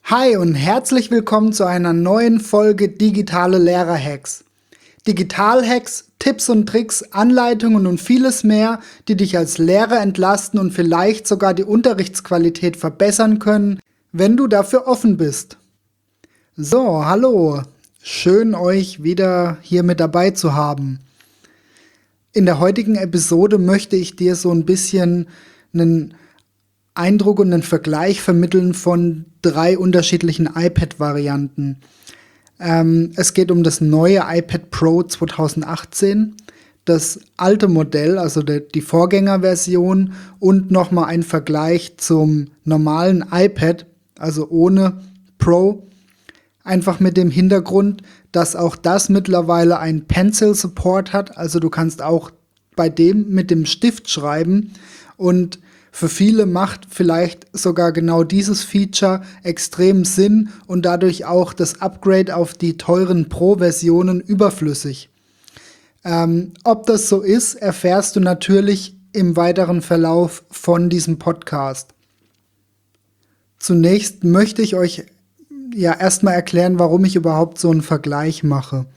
Hi und herzlich willkommen zu einer neuen Folge Digitale Lehrer-Hacks. Digital-Hacks, Tipps und Tricks, Anleitungen und vieles mehr, die dich als Lehrer entlasten und vielleicht sogar die Unterrichtsqualität verbessern können, wenn du dafür offen bist. So, hallo. Schön, euch wieder hier mit dabei zu haben. In der heutigen Episode möchte ich dir so ein bisschen einen Eindruck und einen Vergleich vermitteln von 3 unterschiedlichen iPad-Varianten. Es geht um das neue iPad Pro 2018, das alte Modell, also die Vorgängerversion, und nochmal ein Vergleich zum normalen iPad, also ohne Pro. Einfach mit dem Hintergrund, dass auch das mittlerweile ein Pencil Support hat, also du kannst auch bei dem mit dem Stift schreiben, und für viele macht vielleicht sogar genau dieses Feature extrem Sinn und dadurch auch das Upgrade auf die teuren Pro-Versionen überflüssig. Ob das so ist, erfährst du natürlich im weiteren Verlauf von diesem Podcast. Zunächst möchte ich euch erstmal erklären, warum ich überhaupt so einen Vergleich mache.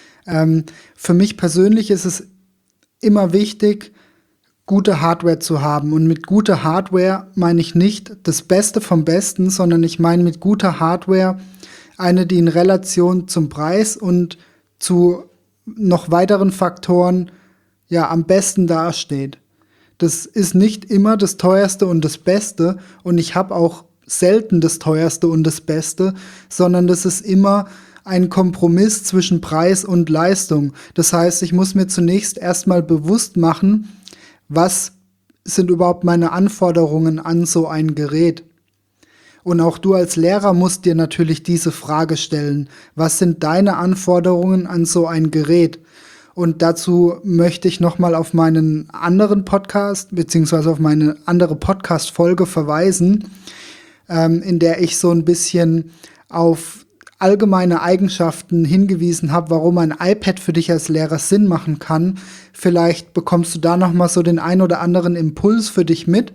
Für mich persönlich ist es immer wichtig, gute Hardware zu haben. Und mit guter Hardware meine ich nicht das Beste vom Besten, sondern ich meine mit guter Hardware eine, die in Relation zum Preis und zu noch weiteren Faktoren am besten dasteht. Das ist nicht immer das Teuerste und das Beste, und ich habe auch selten das Teuerste und das Beste, sondern das ist immer ein Kompromiss zwischen Preis und Leistung. Das heißt, ich muss mir zunächst erstmal bewusst machen, was sind überhaupt meine Anforderungen an so ein Gerät? Und auch du als Lehrer musst dir natürlich diese Frage stellen. Was sind deine Anforderungen an so ein Gerät? Und dazu möchte ich nochmal auf meinen anderen Podcast beziehungsweise auf meine andere Podcast-Folge verweisen, in der ich so ein bisschen auf allgemeine Eigenschaften hingewiesen habe, warum ein iPad für dich als Lehrer Sinn machen kann. Vielleicht bekommst du da nochmal so den ein oder anderen Impuls für dich mit,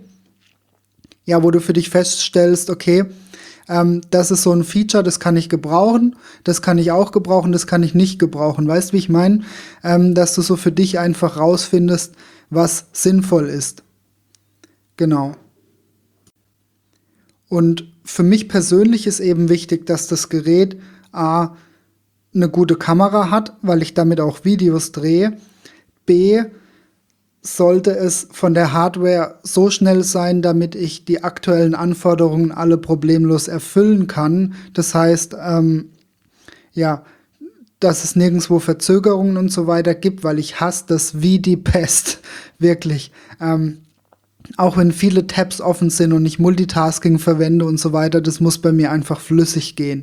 wo du für dich feststellst, okay, das ist so ein Feature, das kann ich gebrauchen, das kann ich auch gebrauchen, das kann ich nicht gebrauchen. Weißt du, wie ich meine? Dass du so für dich einfach rausfindest, was sinnvoll ist. Genau. Und für mich persönlich ist eben wichtig, dass das Gerät A, eine gute Kamera hat, weil ich damit auch Videos drehe. B, sollte es von der Hardware so schnell sein, damit ich die aktuellen Anforderungen alle problemlos erfüllen kann. Das heißt, dass es nirgendwo Verzögerungen und so weiter gibt, weil ich hasse das wie die Pest, wirklich. Auch wenn viele Tabs offen sind und ich Multitasking verwende und so weiter, das muss bei mir einfach flüssig gehen.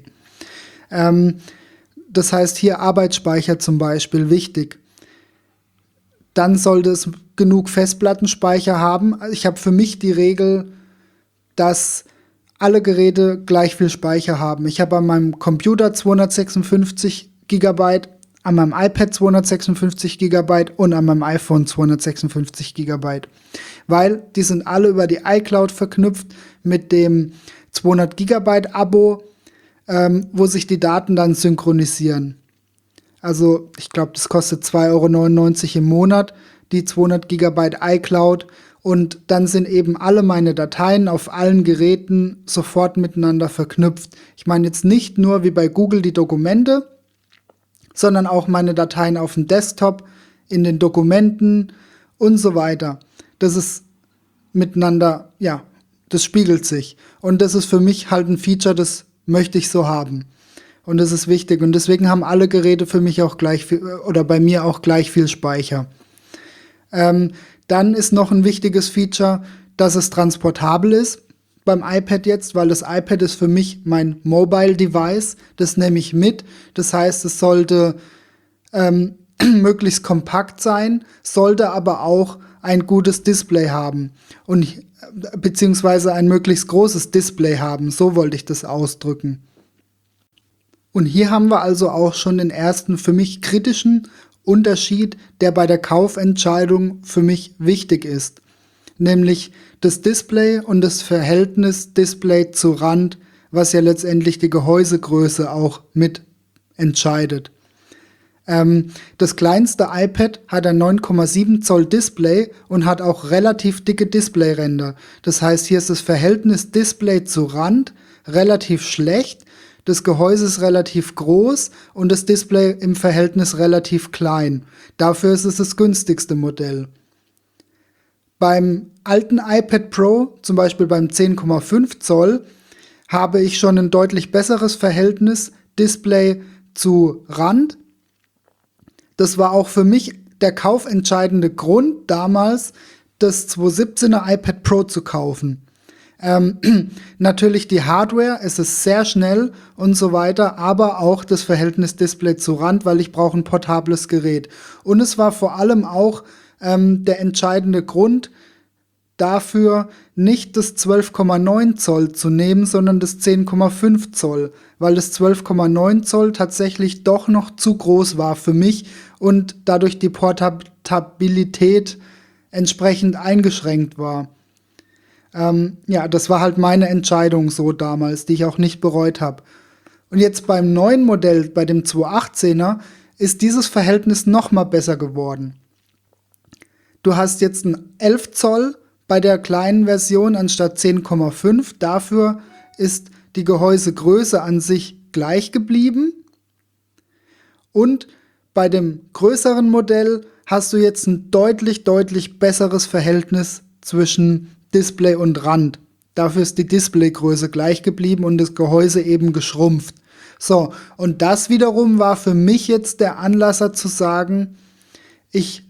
Das heißt, hier Arbeitsspeicher zum Beispiel, wichtig. Dann sollte es genug Festplattenspeicher haben. Ich habe für mich die Regel, dass alle Geräte gleich viel Speicher haben. Ich habe an meinem Computer 256 GB, an meinem iPad 256 GB und an meinem iPhone 256 GB. Weil die sind alle über die iCloud verknüpft mit dem 200 GB Abo, wo sich die Daten dann synchronisieren. Also ich glaube, das kostet 2,99 € im Monat, die 200 GB iCloud. Und dann sind eben alle meine Dateien auf allen Geräten sofort miteinander verknüpft. Ich meine jetzt nicht nur wie bei Google die Dokumente, sondern auch meine Dateien auf dem Desktop, in den Dokumenten und so weiter. Das ist miteinander, das spiegelt sich. Und das ist für mich halt ein Feature, das möchte ich so haben. Und das ist wichtig. Und deswegen haben alle Geräte für mich auch gleich viel, oder bei mir auch gleich viel Speicher. Dann ist noch ein wichtiges Feature, dass es transportabel ist. Beim iPad jetzt, weil das iPad ist für mich mein Mobile Device, das nehme ich mit. Das heißt, es sollte möglichst kompakt sein, sollte aber auch ein gutes Display haben und beziehungsweise ein möglichst großes Display haben, so wollte ich das ausdrücken. Und hier haben wir also auch schon den ersten für mich kritischen Unterschied, der bei der Kaufentscheidung für mich wichtig ist. Nämlich das Display und das Verhältnis Display zu Rand was ja letztendlich die Gehäusegröße auch mit entscheidet. Das kleinste iPad hat ein 9,7 Zoll Display und hat auch relativ dicke Displayränder. Das heißt, hier ist das Verhältnis Display zu Rand relativ schlecht, das Gehäuse ist relativ groß und das Display im Verhältnis relativ klein. Dafür ist es das günstigste Modell. Beim alten iPad Pro, zum Beispiel beim 10,5 Zoll, habe ich schon ein deutlich besseres Verhältnis Display zu Rand. Das war auch für mich der kaufentscheidende Grund damals, das 2017er iPad Pro zu kaufen. Natürlich die Hardware, es ist sehr schnell und so weiter, aber auch das Verhältnis Display zu Rand, weil ich brauche ein portables Gerät. Und es war vor allem auch der entscheidende Grund dafür, nicht das 12,9 Zoll zu nehmen, sondern das 10,5 Zoll, weil das 12,9 Zoll tatsächlich doch noch zu groß war für mich und dadurch die Portabilität entsprechend eingeschränkt war. Ja, das war halt meine Entscheidung so damals, die ich auch nicht bereut habe. Und jetzt beim neuen Modell, bei dem 218er, ist dieses Verhältnis noch mal besser geworden. Du hast jetzt ein 11 Zoll bei der kleinen Version anstatt 10,5. Dafür ist die Gehäusegröße an sich gleich geblieben. Und bei dem größeren Modell hast du jetzt ein deutlich, deutlich besseres Verhältnis zwischen Display und Rand. Dafür ist die Displaygröße gleich geblieben und das Gehäuse eben geschrumpft. So, und das wiederum war für mich jetzt der Anlasser zu sagen, ich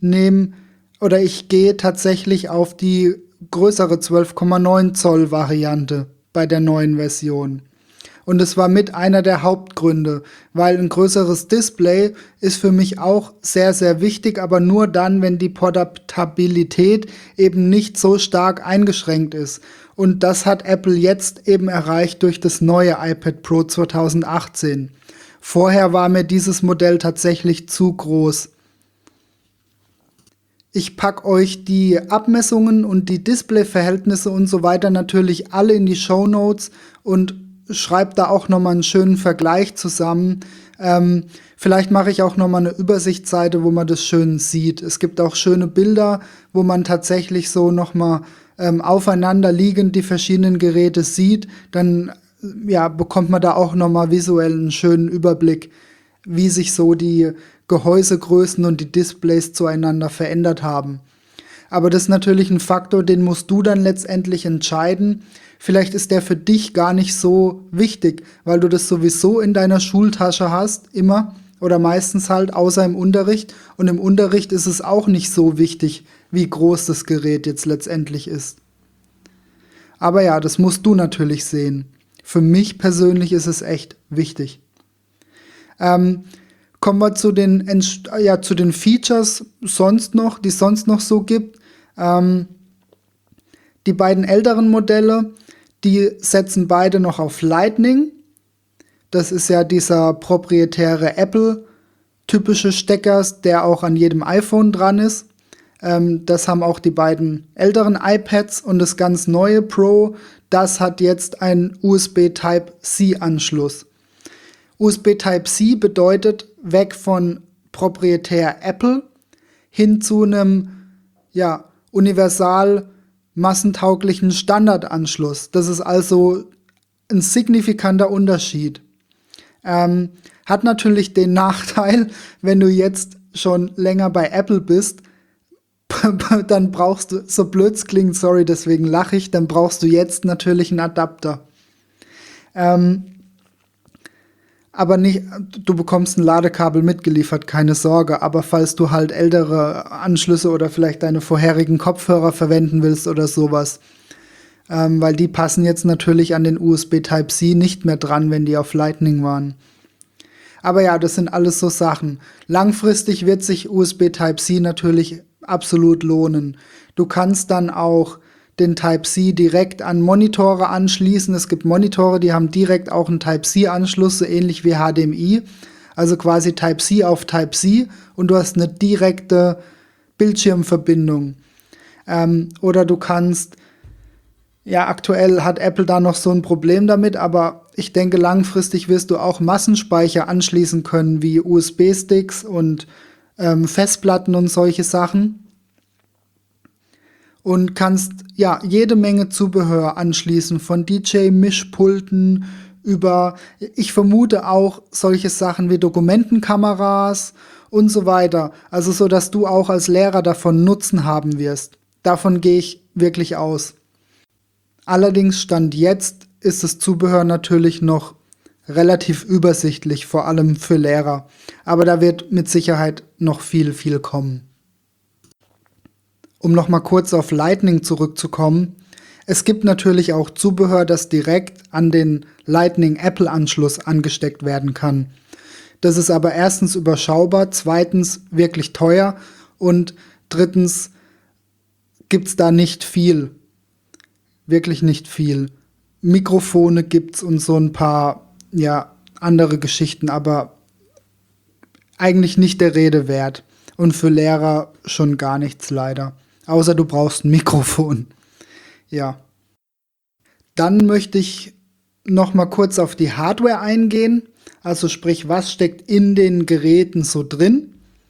gehe tatsächlich auf die größere 12,9 Zoll Variante bei der neuen Version. Und es war mit einer der Hauptgründe, weil ein größeres Display ist für mich auch sehr, sehr wichtig, aber nur dann, wenn die Portabilität eben nicht so stark eingeschränkt ist. Und das hat Apple jetzt eben erreicht durch das neue iPad Pro 2018. Vorher war mir dieses Modell tatsächlich zu groß. Ich packe euch die Abmessungen und die Displayverhältnisse und so weiter natürlich alle in die Shownotes und schreibe da auch nochmal einen schönen Vergleich zusammen. Vielleicht mache ich auch nochmal eine Übersichtsseite, wo man das schön sieht. Es gibt auch schöne Bilder, wo man tatsächlich so nochmal aufeinander liegend die verschiedenen Geräte sieht. Dann ja, bekommt man da auch nochmal visuell einen schönen Überblick, wie sich so die Gehäusegrößen und die Displays zueinander verändert haben. Aber das ist natürlich ein Faktor, den musst du dann letztendlich entscheiden. Vielleicht ist der für dich gar nicht so wichtig, weil du das sowieso in deiner Schultasche hast, immer oder meistens halt, außer im Unterricht. Und im Unterricht ist es auch nicht so wichtig, wie groß das Gerät jetzt letztendlich ist. Aber ja, das musst du natürlich sehen. Für mich persönlich ist es echt wichtig. Kommen wir zu den Features die es sonst noch so gibt. Die beiden älteren Modelle, die setzen beide noch auf Lightning. Das ist ja dieser proprietäre Apple-typische Stecker, der auch an jedem iPhone dran ist. Das haben auch die beiden älteren iPads und das ganz neue Pro, das hat jetzt einen USB Type-C-Anschluss. USB Type-C bedeutet weg von proprietär Apple hin zu einem universal massentauglichen Standardanschluss. Das ist also ein signifikanter Unterschied. Hat natürlich den Nachteil, wenn du jetzt schon länger bei Apple bist, dann brauchst du, so blöd es klingt, sorry, deswegen lache ich, dann brauchst du jetzt natürlich einen Adapter. Aber nicht, du bekommst ein Ladekabel mitgeliefert, keine Sorge. Aber falls du halt ältere Anschlüsse oder vielleicht deine vorherigen Kopfhörer verwenden willst oder sowas, weil die passen jetzt natürlich an den USB Type-C nicht mehr dran, wenn die auf Lightning waren. Aber ja, das sind alles so Sachen. Langfristig wird sich USB Type-C natürlich absolut lohnen. Du kannst dann auch den Type-C direkt an Monitore anschließen. Es gibt Monitore, die haben direkt auch einen Type-C-Anschluss, so ähnlich wie HDMI. Also quasi Type-C auf Type-C und du hast eine direkte Bildschirmverbindung. Oder du kannst, ja, aktuell hat Apple da noch so ein Problem damit, aber ich denke, langfristig wirst du auch Massenspeicher anschließen können, wie USB-Sticks und Festplatten und solche Sachen. Und kannst ja jede Menge Zubehör anschließen, von DJ-Mischpulten über, ich vermute auch solche Sachen wie Dokumentenkameras und so weiter. Also so, dass du auch als Lehrer davon Nutzen haben wirst. Davon gehe ich wirklich aus. Allerdings Stand jetzt ist das Zubehör natürlich noch relativ übersichtlich, vor allem für Lehrer. Aber da wird mit Sicherheit noch viel kommen. Um noch mal kurz auf Lightning zurückzukommen. Es gibt natürlich auch Zubehör, das direkt an den Lightning-Apple-Anschluss angesteckt werden kann. Das ist aber erstens überschaubar, zweitens wirklich teuer und drittens gibt's da nicht viel. Wirklich nicht viel. Mikrofone gibt's und so ein paar, ja, andere Geschichten, aber eigentlich nicht der Rede wert. Und für Lehrer schon gar nichts leider. Außer du brauchst ein Mikrofon. Ja. Dann möchte ich noch mal kurz auf die Hardware eingehen. Also sprich, was steckt in den Geräten so drin?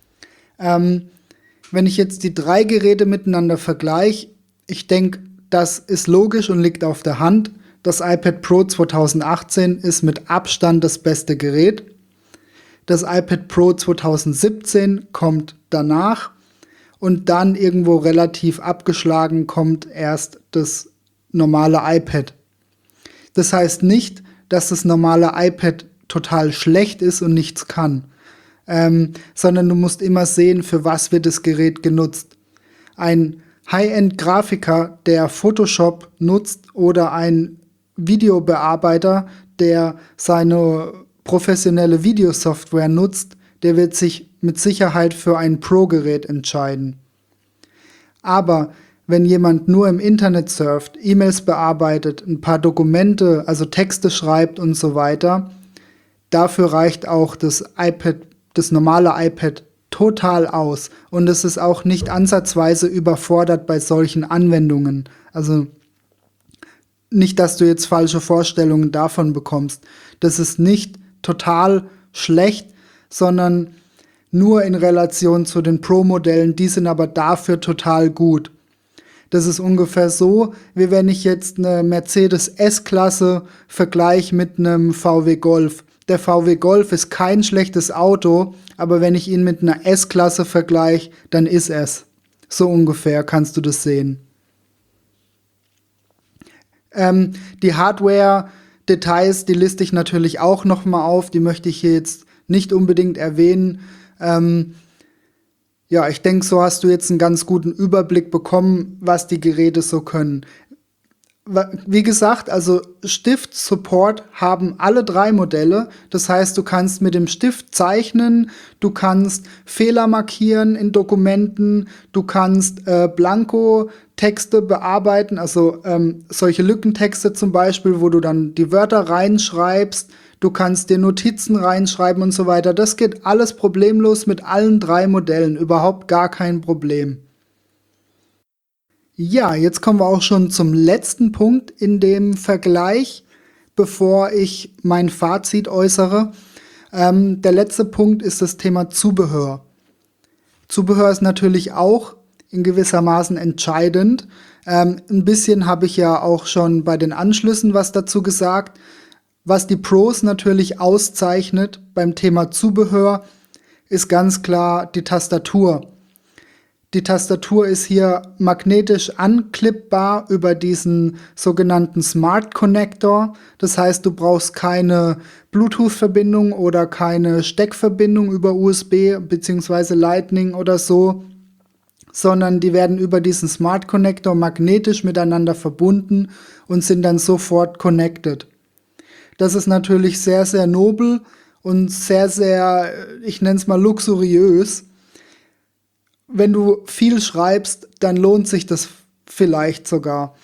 Wenn ich jetzt die 3 Geräte miteinander vergleiche, ich denke, das ist logisch und liegt auf der Hand. Das iPad Pro 2018 ist mit Abstand das beste Gerät. Das iPad Pro 2017 kommt danach. Und dann irgendwo relativ abgeschlagen kommt erst das normale iPad. Das heißt nicht, dass das normale iPad total schlecht ist und nichts kann, sondern du musst immer sehen, für was wird das Gerät genutzt. Ein High-End-Grafiker, der Photoshop nutzt, oder ein Videobearbeiter, der seine professionelle Videosoftware nutzt, der wird sich mit Sicherheit für ein Pro-Gerät entscheiden. Aber wenn jemand nur im Internet surft, E-Mails bearbeitet, ein paar Dokumente, also Texte schreibt und so weiter, dafür reicht auch das normale iPad total aus. Und es ist auch nicht ansatzweise überfordert bei solchen Anwendungen. Also nicht, dass du jetzt falsche Vorstellungen davon bekommst. Das ist nicht total schlecht, sondern nur in Relation zu den Pro-Modellen, die sind aber dafür total gut. Das ist ungefähr so, wie wenn ich jetzt eine Mercedes S-Klasse vergleiche mit einem VW Golf. Der VW Golf ist kein schlechtes Auto, aber wenn ich ihn mit einer S-Klasse vergleiche, dann ist es. So ungefähr kannst du das sehen. Die Hardware-Details, die liste ich natürlich auch noch mal auf, die möchte ich hier jetzt nicht unbedingt erwähnen. Ja, ich denke, so hast du jetzt einen ganz guten Überblick bekommen, was die Geräte so können. Wie gesagt, also Stift-Support haben alle 3 Modelle. Das heißt, du kannst mit dem Stift zeichnen, du kannst Fehler markieren in Dokumenten, du kannst Blanko-Texte bearbeiten, also solche Lückentexte zum Beispiel, wo du dann die Wörter reinschreibst. Du kannst dir Notizen reinschreiben und so weiter. Das geht alles problemlos mit allen 3 Modellen. Überhaupt gar kein Problem. Ja, jetzt kommen wir auch schon zum letzten Punkt in dem Vergleich, bevor ich mein Fazit äußere. Der letzte Punkt ist das Thema Zubehör. Zubehör ist natürlich auch in gewissermaßen entscheidend. Ein bisschen habe ich ja auch schon bei den Anschlüssen was dazu gesagt. Was die Pros natürlich auszeichnet beim Thema Zubehör, ist ganz klar die Tastatur. Die Tastatur ist hier magnetisch anklippbar über diesen sogenannten Smart Connector. Das heißt, du brauchst keine Bluetooth-Verbindung oder keine Steckverbindung über USB bzw. Lightning oder so, sondern die werden über diesen Smart Connector magnetisch miteinander verbunden und sind dann sofort connected. Das ist natürlich sehr, sehr nobel und sehr, sehr, ich nenne es mal luxuriös. Wenn du viel schreibst, dann lohnt sich das vielleicht sogar.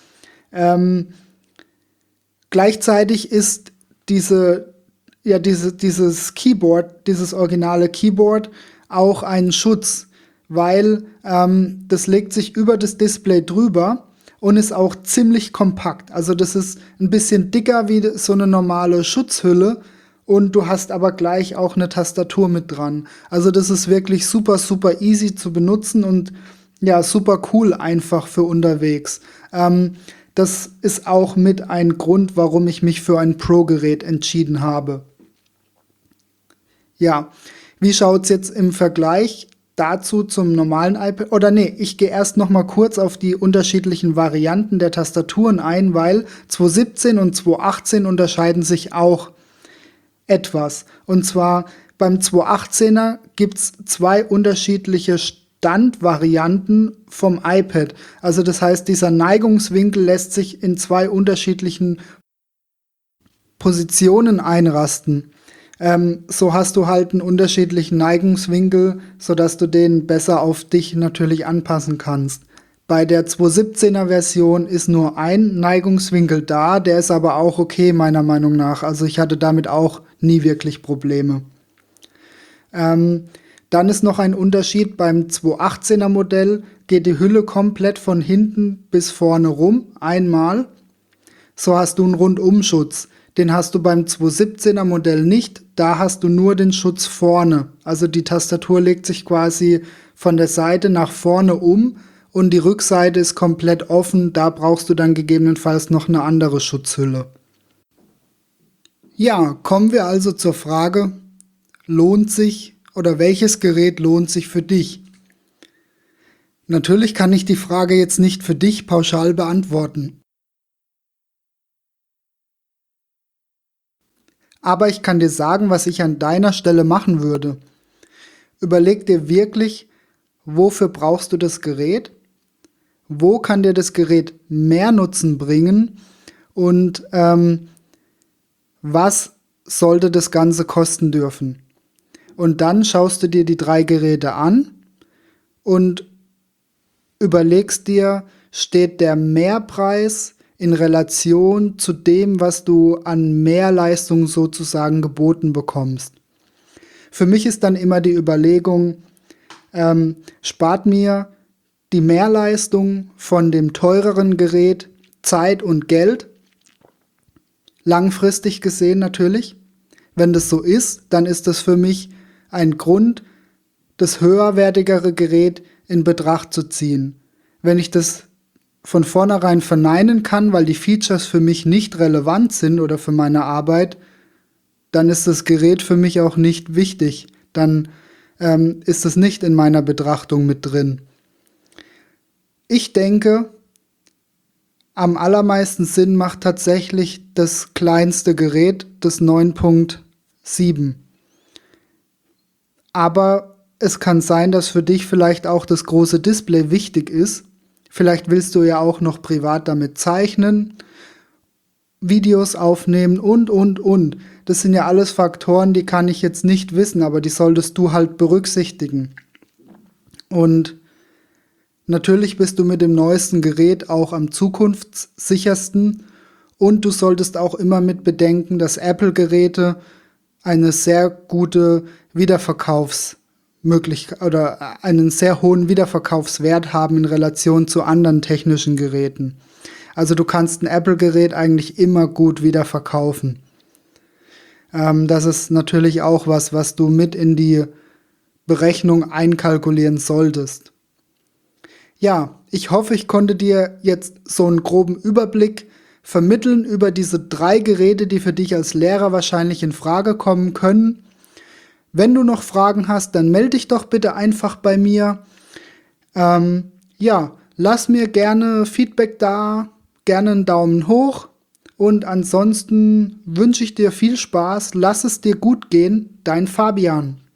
Gleichzeitig ist dieses Keyboard, dieses originale Keyboard, auch ein Schutz, weil das legt sich über das Display drüber und ist auch ziemlich kompakt. Also das ist ein bisschen dicker wie so eine normale Schutzhülle und du hast aber gleich auch eine Tastatur mit dran. Also das ist wirklich super, super easy zu benutzen und ja, super cool einfach für unterwegs. Das ist auch mit ein Grund, warum ich mich für ein Pro-Gerät entschieden habe. Ja, wie schaut's jetzt im Vergleich dazu zum normalen iPad? Oder nee, ich gehe erst noch mal kurz auf die unterschiedlichen Varianten der Tastaturen ein, weil 217 und 218 unterscheiden sich auch etwas. Und zwar beim 218er gibt's zwei unterschiedliche Standvarianten vom iPad. Also das heißt, dieser Neigungswinkel lässt sich in zwei unterschiedlichen Positionen einrasten. So hast du halt einen unterschiedlichen Neigungswinkel, sodass du den besser auf dich natürlich anpassen kannst. Bei der 217er Version ist nur ein Neigungswinkel da, der ist aber auch okay meiner Meinung nach. Also ich hatte damit auch nie wirklich Probleme. Dann ist noch ein Unterschied, beim 218er Modell geht die Hülle komplett von hinten bis vorne rum, einmal. So hast du einen Rundumschutz. Den hast du beim 217er Modell nicht, da hast du nur den Schutz vorne. Also die Tastatur legt sich quasi von der Seite nach vorne um und die Rückseite ist komplett offen, da brauchst du dann gegebenenfalls noch eine andere Schutzhülle. Ja, kommen wir also zur Frage, lohnt sich oder welches Gerät lohnt sich für dich? Natürlich kann ich die Frage jetzt nicht für dich pauschal beantworten. Aber ich kann dir sagen, was ich an deiner Stelle machen würde. Überleg dir wirklich, wofür brauchst du das Gerät? Wo kann dir das Gerät mehr Nutzen bringen? Und was sollte das Ganze kosten dürfen? Und dann schaust du dir die drei Geräte an und überlegst dir, steht der Mehrpreis in Relation zu dem, was du an Mehrleistung sozusagen geboten bekommst. Für mich ist dann immer die Überlegung, spart mir die Mehrleistung von dem teureren Gerät Zeit und Geld, langfristig gesehen natürlich. Wenn das so ist, dann ist das für mich ein Grund, das höherwertigere Gerät in Betracht zu ziehen. Wenn ich das von vornherein verneinen kann, weil die Features für mich nicht relevant sind oder für meine Arbeit, dann ist das Gerät für mich auch nicht wichtig. Dann ist es nicht in meiner Betrachtung mit drin. Ich denke, am allermeisten Sinn macht tatsächlich das kleinste Gerät, das 9.7. Aber es kann sein, dass für dich vielleicht auch das große Display wichtig ist. Vielleicht willst du ja auch noch privat damit zeichnen, Videos aufnehmen und. Das sind ja alles Faktoren, die kann ich jetzt nicht wissen, aber die solltest du halt berücksichtigen. Und natürlich bist du mit dem neuesten Gerät auch am zukunftssichersten und du solltest auch immer mit bedenken, dass Apple-Geräte eine sehr gute Wiederverkaufsmöglichkeit oder einen sehr hohen Wiederverkaufswert haben in Relation zu anderen technischen Geräten. Also du kannst ein Apple-Gerät eigentlich immer gut wiederverkaufen. Das ist natürlich auch was du mit in die Berechnung einkalkulieren solltest. Ja, ich hoffe, ich konnte dir jetzt so einen groben Überblick vermitteln über diese drei Geräte, die für dich als Lehrer wahrscheinlich in Frage kommen können. Wenn du noch Fragen hast, dann melde dich doch bitte einfach bei mir. Ja, lass mir gerne Feedback da, gerne einen Daumen hoch. Und ansonsten wünsche ich dir viel Spaß, lass es dir gut gehen, dein Fabian.